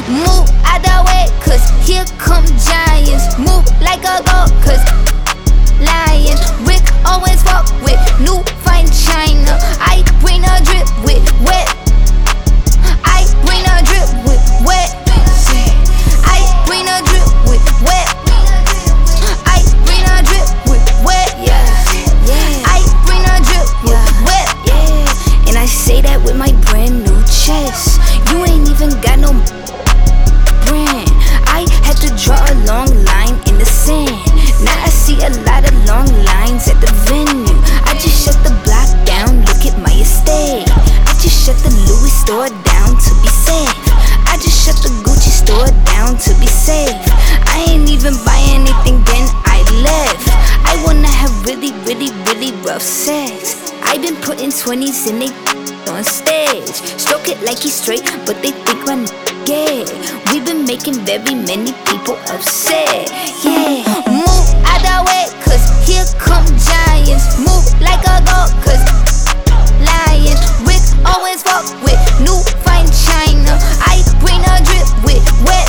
Move out the way, cause here come giants. Move like a goat, cause lion. Rick always walk with new fine china. I bring a drip with wet. I bring a drip with wet. I bring a drip with wet. I bring a drip with wet. I bring a drip with wet. And I say that with my brand new chest. You ain't even got no brand. I had to draw a long line in the sand. Now I see a lot of long lines at the venue. I just shut the block down, look at my estate. I just shut the Louis store down to be safe. I just shut the Gucci store down to be safe. I ain't even buy anything, then I left. I wanna have really, really, really rough sex. I been putting 20s in they on stage. Stroke it like he's straight, but they think I'm gay. We've been making very many people upset. Move out the way, cause here come giants. Move like a goat, cause lion. Rick always walk with new fine china. I bring a drip with wet.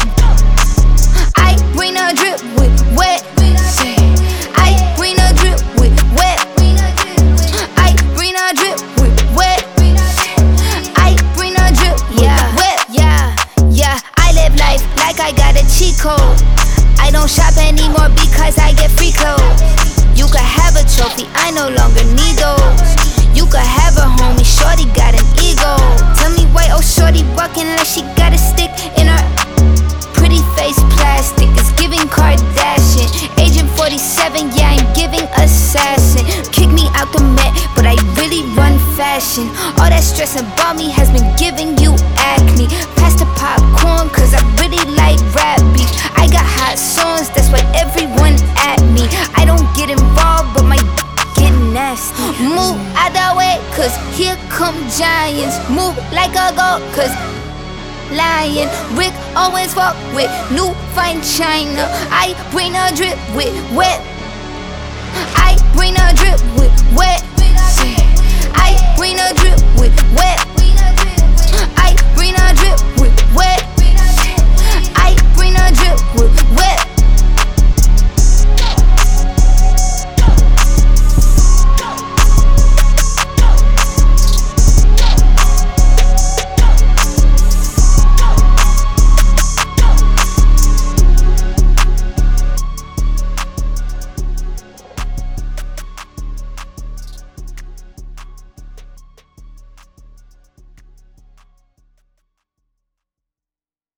I bring a drip with wet. I bring a drip with wet. I bring a drip with wet. I bring a drip with wet. I live life like I got a cheat code. I don't shop anymore because I get free clothes. You could have a trophy, I no longer need those. You could have a homie, shorty got an ego. Tell me why, oh shorty walking like she got a stick in her pretty face plastic. It's giving Kardashian. Agent 47, yeah, I'm giving assassin. Kick me out the Met, but I really run fashion. All that stress about me has been giving you acne. Pass the popcorn, cause I really like rap beef. I got hot songs, that's why everyone at me. I don't get involved, but my get nasty. Move out the way, cause here come giants. Move like a goat, cause lion. Rick always walk with new fine china. I bring a drip with wet. I bring a drip with wet. I bring a drip with wet. I bring a drip with wet. I bring a drip with